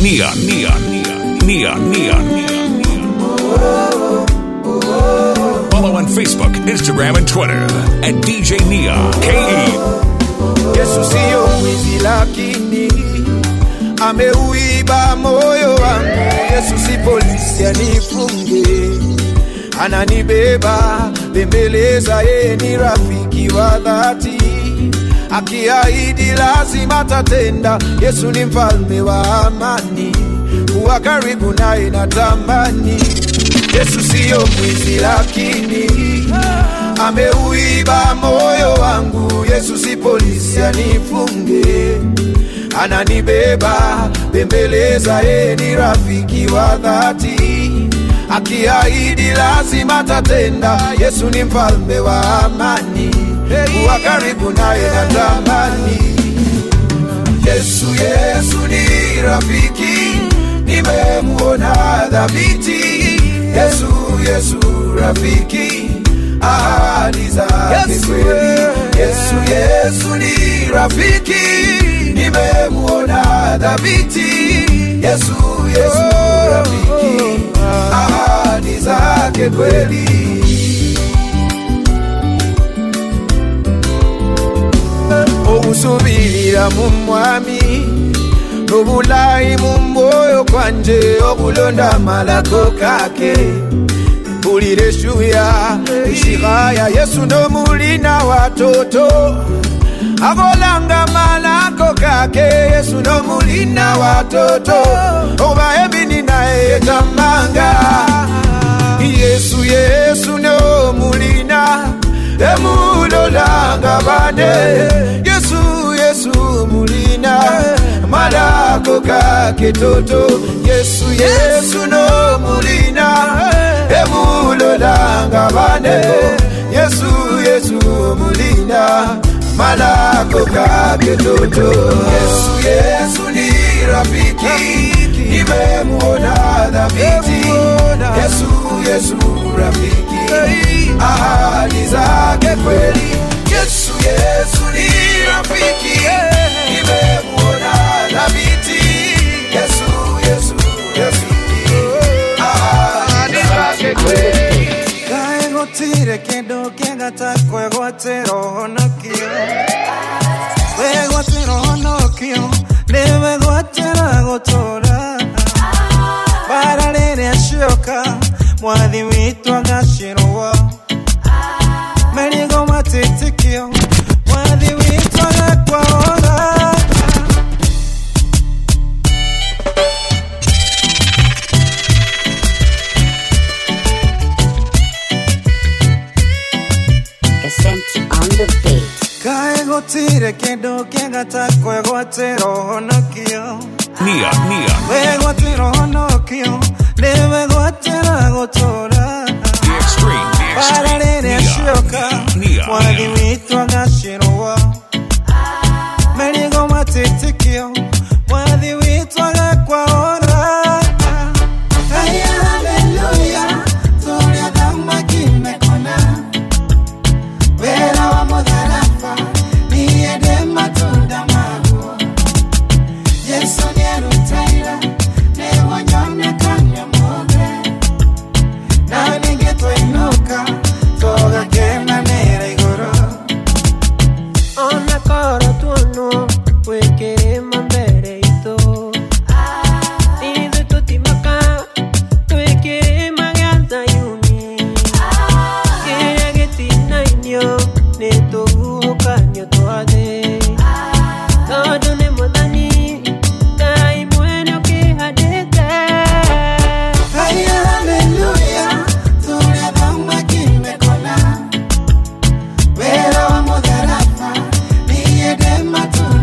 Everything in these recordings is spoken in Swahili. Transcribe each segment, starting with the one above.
Neon. Follow on Facebook, Instagram, and Twitter at DJ Neon KE. Yesu siyo mwizi lakini ameuiba moyo wangu. Yesu si polisi anifunge, ananibeba bembeleza, yeye ni rafiki wa dhati, akiahidi lazima tatenda. Yesu ni mfalme wa amani, kuwa karibu naye natamani. Yesu siyo mwizi lakini ameuiba moyo wangu. Yesu si polisi anifunge, ananibeba bembeleza, yeye ni rafiki wa dhati, akiahidi lazima tatenda. Yesu ni mfalme wa amani, kuwa karibu naye natamani. Yesu ni rafiki, nimemuona dhabiti. Yesu rafiki, ahadi zake kweli. Yesu ni rafiki, nimemuona dhabiti. Yesu rafiki, ahadi zake kweli. Okusubirira mu mwami, nobulayi mu moyo kwanje, okulonda malako kake. Mpulire shuya ishigaya, Yesu no mulina watoto, akolanga malako kake. Yesu no mulina watoto, oba ebini naye tamanga. Yesu no mulina emulolanga bane. Yesu mulina malako kake toto. Yesu no mulina emulolanga bane. Yesu mulina malako kake toto. Yesu ni rafiki, nimemuona dhabiti. Yesu rafiki, ahadi zake kweli. Yesu ni rafiki, nimemuona dhabiti. Yesu rafiki, ahadi zake kweli. Kaego tire kendo kengata kwego tero nakio. Kwego tero nakio, lewe gotera gotora. Para lene ashoka, mwadhi witu agashirwa. Merigo matitikio, mwadhi witu agakwora. Kaego tire kendo kengata kwego tero nakio. Neon. Kwego tero nakio, lewe gotera gotora. The extreme. Para lene ashoka, mwadhi witu agashirwa. Merigo matitikio, mwadhi witu agakwora. Hallelujah, gloria dama kimekona. Wera wa modarafa, ni edema tunda mago. Yesu ni arutaira, ne wanyone kanya mobe. Na ningeto inuka, toga kena nera igoro. Ona kora tuono, wekere mambere ito. Idu tutimaka, wekere magaza yuni. Kere getina inyo, neto ukanyo toade. Todo ne modani, dai bueno que hadete. Hallelujah, gloria dama kimekona. Wera wa modarafa, ni edema tunda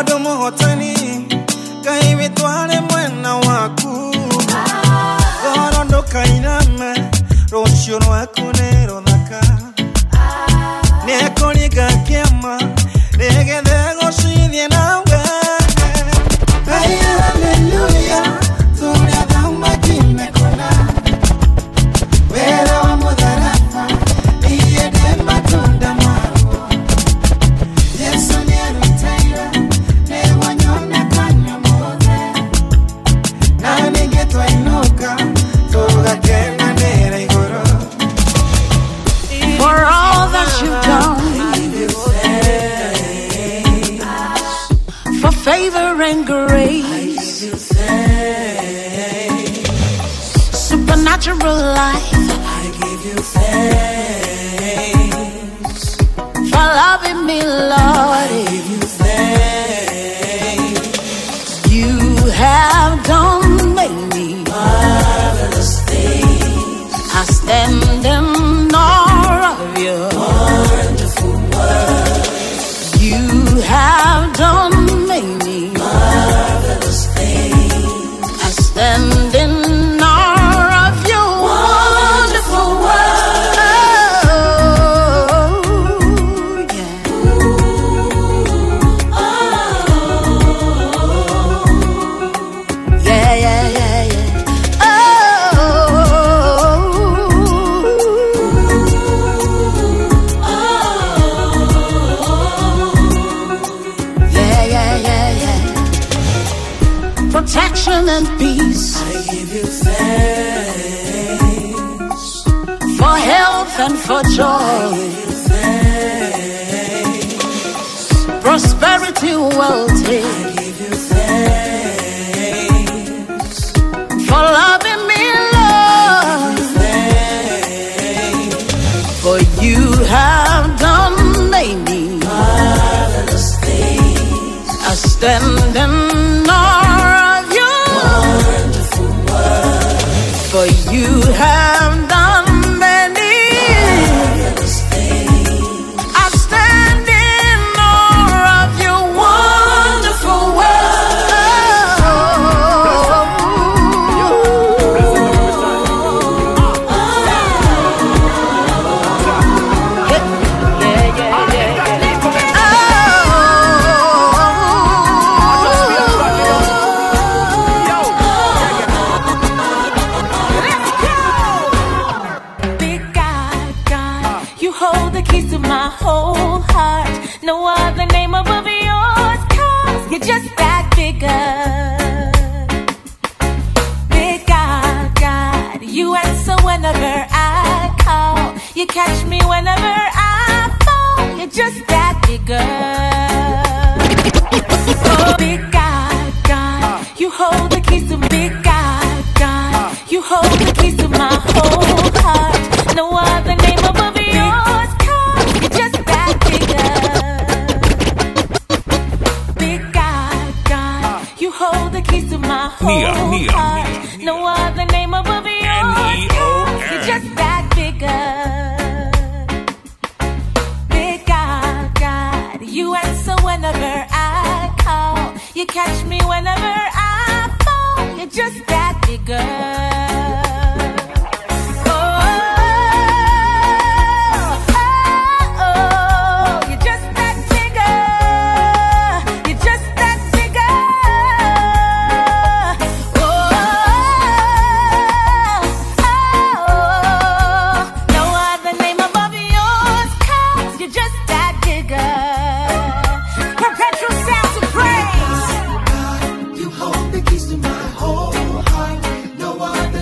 Mungu muhotani, Ngai witu arĩ mwena waku. Goro ndũkainame, rũciũ rwaku nĩ rũthaka. Nĩekũringa kĩama, nĩgetha gũcithie nawe. Haleluya, tunadhama kimekona. Wera wa mudharafa, iyede matunda maruo. Yesu ni arutaira, ne wanyona kanya mothe. Na ningetwa inuka, tugakena nera igoro. For all that you've done, for favor and grace, supernatural life, I give you thanks. For loving me, Lord, I give you thanks. You have done many marvelous things. I stand in awe of your wonderful words. You have done many marvelous things. I stand in awe of your wonderful words. Oh, yeah. Yeah. Protection and peace, I give you thanks. For health and for joy, I give you thanks. Prosperity, wealth, I give you thanks. For loving me, Lord, I give you thanks. For you have done many marvelous things. I stand in awe of you. Wonderful words. For you have done many marvelous things. I stand in awe of your wonderful words. No other name above yours, 'cause you're just that bigger. Big God, you answer whenever I call. You catch me whenever I fall. You're just that bigger. Oh, big God, you hold the keys to big God, you hold the keys to my whole heart. No other name above yours, 'cause you're just that bigger. Hold the keys to my whole heart. No other name above yours. You're just that bigger. Big God, you answer whenever I call. You catch me whenever I fall. You're just that bigger. You hold the keys to my whole heart. No other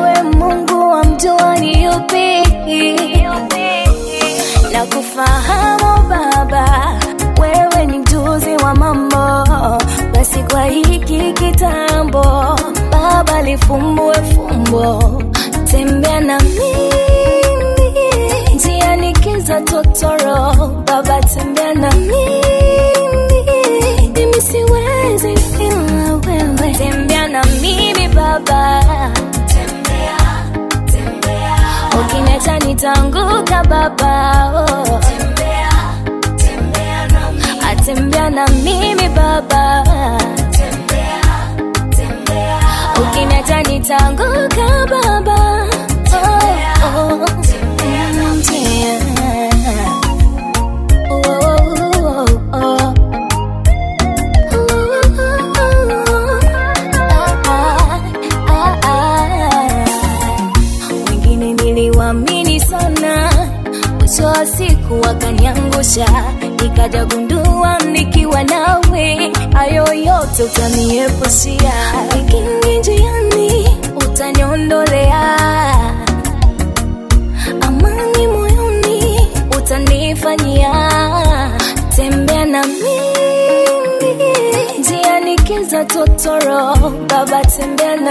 wewe Mungu wamjua ni yupi? Na kufahamu Baba, wewe ni mjuzi wa mambo. Basi kwa hiki kitambo Baba, lifumbue fumbo, tembea na mimi njiani kiza totoro. Baba, tembea na mimi siwezi bila wewe. Tembea na mimi Baba, tembea, tembea. Ukiniacha nitanguka Baba, oh. Tembea, tembea na mimi. Atembea na mimi Baba, tembea, tembea. Ukiniacha nitanguka Baba, tembea, oh, oh. Tembea na mimi. Wengine niliwaamini sana, mwisho wa siku wakaniangusha. Nikaja gundua nikiwa nawe hayo yote utaniepushia. Lakini njiani utaniondolea, amani moyoni utanifanyia. Tembea na mimi njiani kiza totoro. Baba, tembea na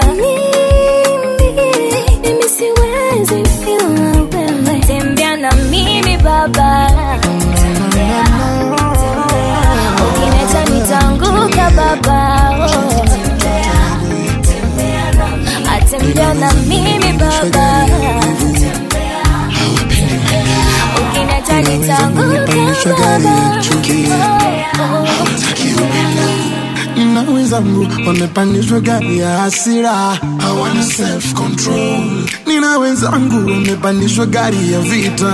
mimi siwezi bila wewe. Tembea na mimi Baba, tembea, tembea. Ukiniacha nitanguka Baba, oh. Tembea, tembea na mimi. Atembea na mimi Baba, tembea, ukiniacha nitanguka Baba, oh, oh. Na wenzangu wamepandishwa gari ya hasira, hawana self control. Nina wenzangu wamepandishwa gari ya vita,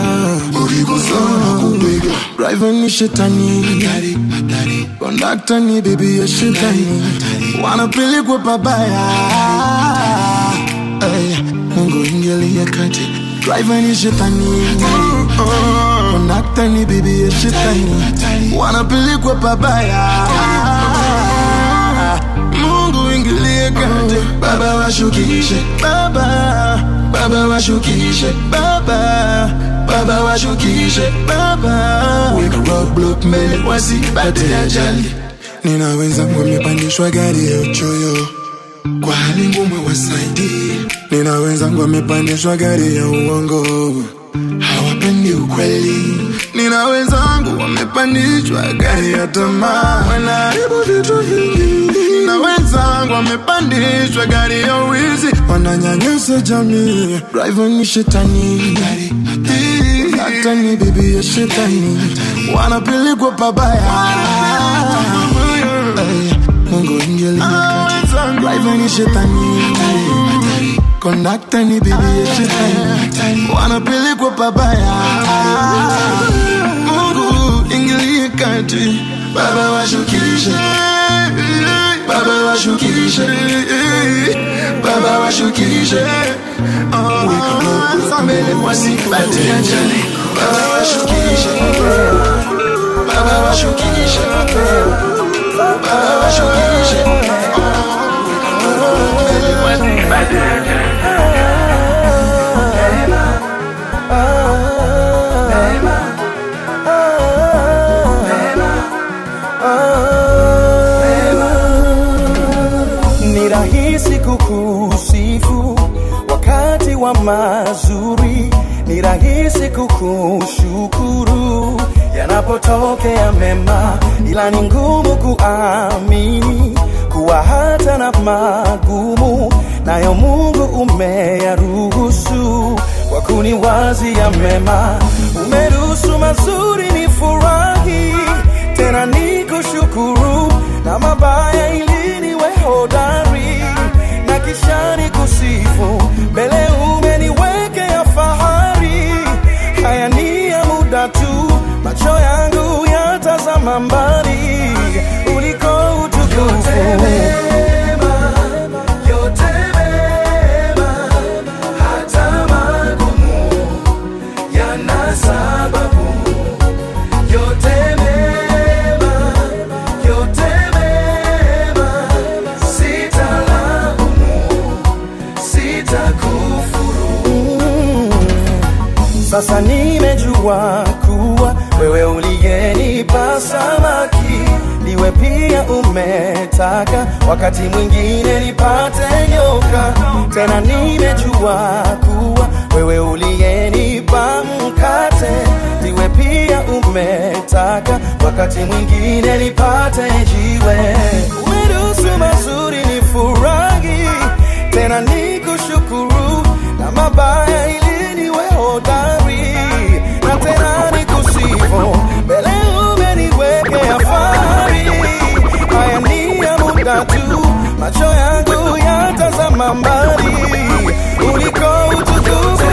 driver ni shetani, conductor ni bibi ya shetani, wanapelekwa pabaya. Mungu ingilia kati, driver ni shetani, conductor ni bibi ya shetani, wanapelekwa pabaya. Mungu ingilie kati, Baba washukishe, Baba washukishe, Baba washukishe, Baba weka roadblock mbele wasipate ajali. Nina wenzangu wamepandishwa gari ya uchoyo, kwa hali ngumu wasaidie. Nina wenzangu wamepandishwa gari ya uongo, hawapendi ukweli. Nina wenzangu wamepandishwa gari ya tamaa, wanaharibu vitu vingi. Nina wenzangu wamepandishwa gari ya wizi, wananyanyasa jamii. Driver ni shetani, hata ni bibi ya shetani, wanapelekwa pabaya. Mungu ingilia kati, driver ni shetani, conductor ni bibi ya shetani, wanapelekwa pabaya. Mungu ingilia kati, Baba washukishe, Baba washukishe, Baba washukishe, weka roadblock mbele wasipate ajali. Baba washukishe, Baba washukishe, Baba washukishe, weka roadblock mbele wasipate ajali. Ni rahisi kukusifu wakati wa mazuri, ni rahisi kukushukuru yanapotokea mema, ila ni ngumu kuamini kuwa hata na magumu nayo Mungu umeyaruhusu kwa kuniwazia mema. Umeruhusu mazuri ni furahi, tena nikushukuru, na mabaya ili niwe hodari, na kisha nikusifu mbele umeniwekea fahari. Haya ni ya muda tu, macho yangu yatazama mbali uliko utukufu. Cool. Sasa nimejua kuwa wewe uliyenipa samaki ndiwe pia umetaka wakati mwingine nipate nyoka. Tena nimejua kuwa wewe uliyenipa mkate ndiwe pia umetaka wakati mwingine nipate jiwe. Umeruhusu mazuri nifurahi, tena nikushukuru, na mabaya ili niwe hodari, na tena nikusifu mbele umeniwekea fahari. Haya ni ya muda tu, macho yangu yatazama mbali uliko utukufu.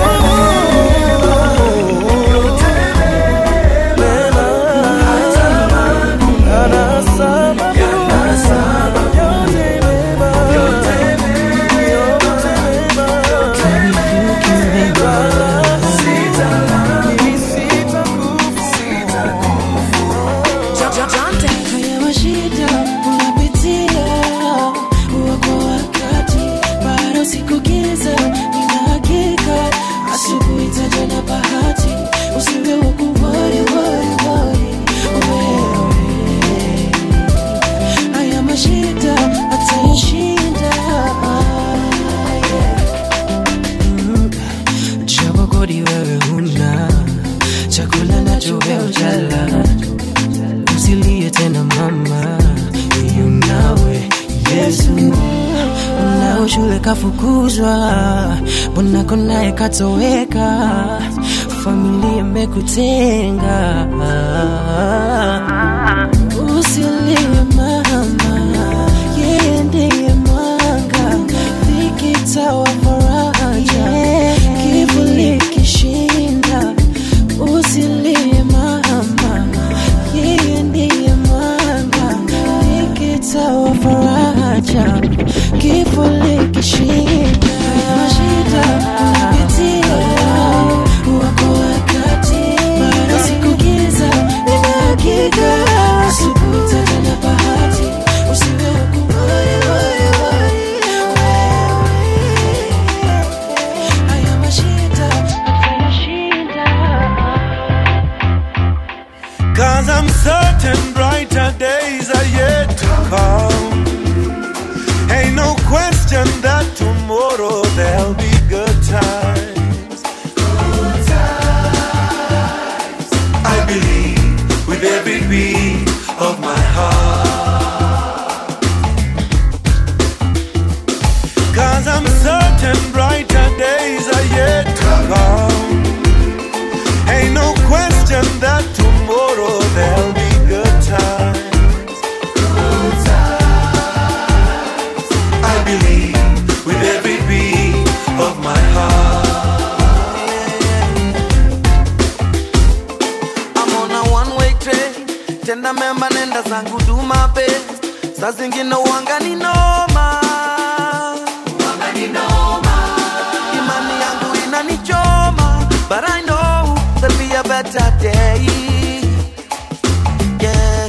Kafukuzwa, mbona konae katoweka, familia mekutenga. Usilie mama, yeye ndiye mwanga, vikitawa faraja, kivuli kishinda. Usilie mama, yeye ndiye mwanga, vikitawa faraja, kivuli kishinda. Mashida unapitia wako wakati, bado siku giza nina hakika, asubuhi tena bahati, usiwe kubaya haya mashida utashinda. 'Cause I'm certain brighter days are yet to come. Ain't no question that tomorrow there'll be good times. Good times. I believe with every beat of my heart. 'Cause I'm certain brighter days are yet to come. Ain't no question that tomorrow there'll be good times. Good times. I believe with every beat of my heart. I'm on a one-way train, tenda memba nenda zangu do my best. Saa zingine wanga ni noma, imani yangu inanichoma, but I know there'll be a better day. Yeah,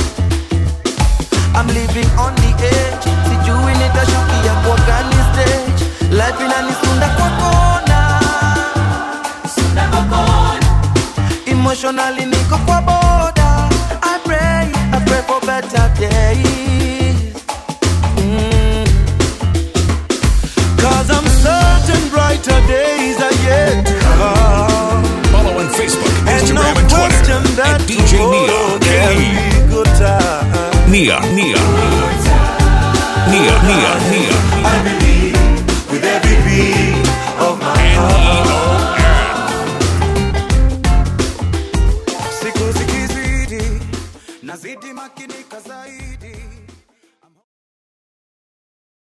I'm living on the edge, sijui nitashukia kwa gani stage. Life inanisunda kwa kona, emotionally niko kwa border. I pray for better days. 'Cause I'm certain brighter days are yet to come. Follow on Facebook, And no Instagram, and question Twitter that at DJ Nia. tomorrow there'll be good times. Nia.